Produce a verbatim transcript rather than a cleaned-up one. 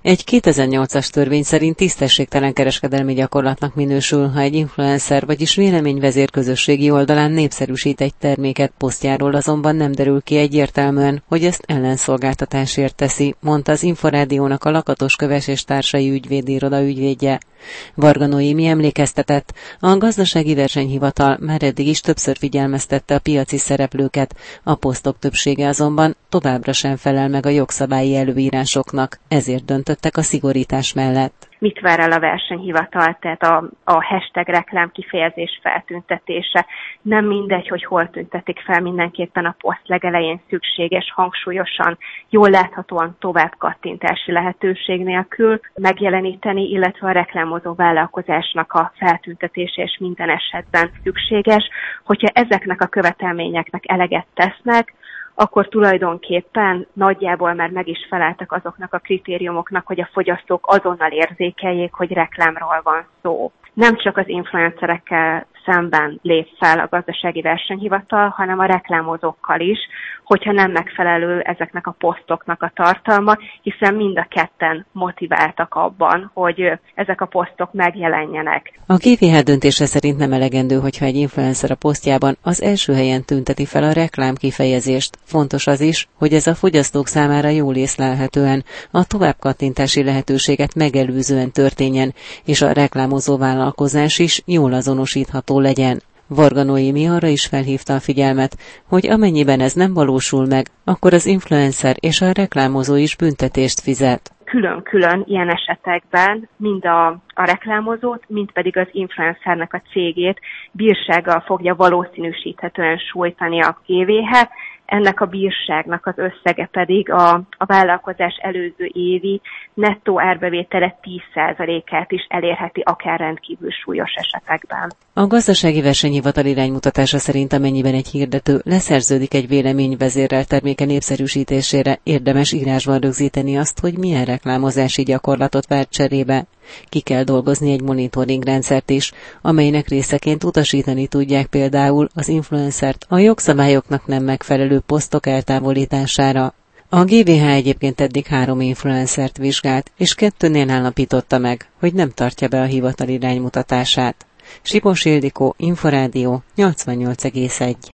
Egy kétezer-nyolcas törvény szerint tisztességtelen kereskedelmi gyakorlatnak minősül, ha egy influencer, vagyis véleményvezér közösségi oldalán népszerűsít egy terméket, posztjáról azonban nem derül ki egyértelműen, hogy ezt ellenszolgáltatásért teszi, mondta az Inforádiónak a Lakatos Köves és társai ügyvédiroda ügyvédje. Varga Noémi emlékeztetett, a Gazdasági Versenyhivatal már eddig is többször figyelmeztette a piaci szereplőket, a posztok többsége azonban továbbra sem felel meg a jogszabályi előírásoknak, ezért döntöttek a szigorítás mellett. Mit vár el a versenyhivatal, tehát a, a hashtag reklám kifejezés feltüntetése. Nem mindegy, hogy hol tüntetik fel, mindenképpen a poszt legelején szükséges, hangsúlyosan, jól láthatóan tovább kattintási lehetőség nélkül megjeleníteni, illetve a reklámozó vállalkozásnak a feltüntetése és minden esetben szükséges. Hogyha ezeknek a követelményeknek eleget tesznek, akkor tulajdonképpen nagyjából már meg is feleltek azoknak a kritériumoknak, hogy a fogyasztók azonnal érzékeljék, hogy reklámról van szó. Nem csak az influencerekkel szemben lép fel a Gazdasági Versenyhivatal, hanem a reklámozókkal is, hogyha nem megfelelő ezeknek a posztoknak a tartalma, hiszen mind a ketten motiváltak abban, hogy ezek a posztok megjelenjenek. A gé vé há döntése szerint nem elegendő, hogyha egy influencer a posztjában az első helyen tünteti fel a reklám kifejezést. Fontos az is, hogy ez a fogyasztók számára jól észlelhetően, a továbbkattintási lehetőséget megelőzően történjen, és a reklámozó vállalkozás is jól azonosítható legyen. Varga Noémi arra is felhívta a figyelmet, hogy amennyiben ez nem valósul meg, akkor az influencer és a reklámozó is büntetést fizet. Külön-külön ilyen esetekben mind a, a reklámozót, mind pedig az influencernek a cégét bírsággal fogja valószínűsíthetően sújtani a gé vé há. Ennek a bírságnak az összege pedig a, a vállalkozás előző évi nettó árbevétele tíz százalékát is elérheti, akár rendkívül súlyos esetekben. A Gazdasági Versenyhivatal iránymutatása szerint amennyiben egy hirdető leszerződik egy véleményvezérrel terméke népszerűsítésére, érdemes írásban rögzíteni azt, hogy milyen reklámozási gyakorlatot vár cserébe. Ki kell dolgozni egy monitoring rendszert is, amelynek részeként utasítani tudják például az influencert a jogszabályoknak nem megfelelő posztok eltávolítására. A gé vé há egyébként eddig három influencert vizsgált, és kettőnél állapította meg, hogy nem tartja be a hivatal iránymutatását. Sipos Ildikó, Inforádió, nyolcvannyolc egész egy.